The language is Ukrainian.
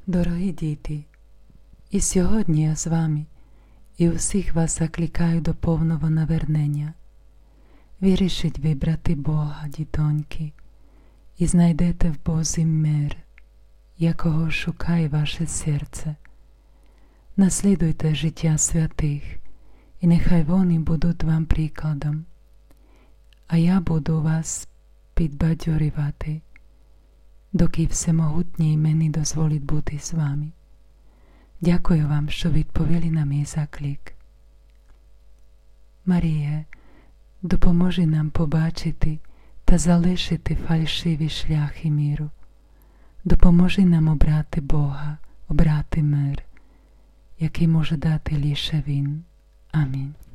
Дорогі діти, і сьогодні я з вами, і усіх вас закликаю до повного навернення. Вирішіть вибрати Бога, дітоньки, і знайдете в Бозі мир, якого шукає ваше серце. Наслідуйте життя святих, і нехай вони будуть вам прикладом. А я буду вас підбадьорювати, доки Всемогутній мені дозволить бути з вами. Дякую вам, що відповіли на мій заклик. Маріє, допоможи нам побачити та залишити фальшиві шляхи миру. Допоможи нам обрати Бога, обрати мир, який може дати лише Він. Амінь.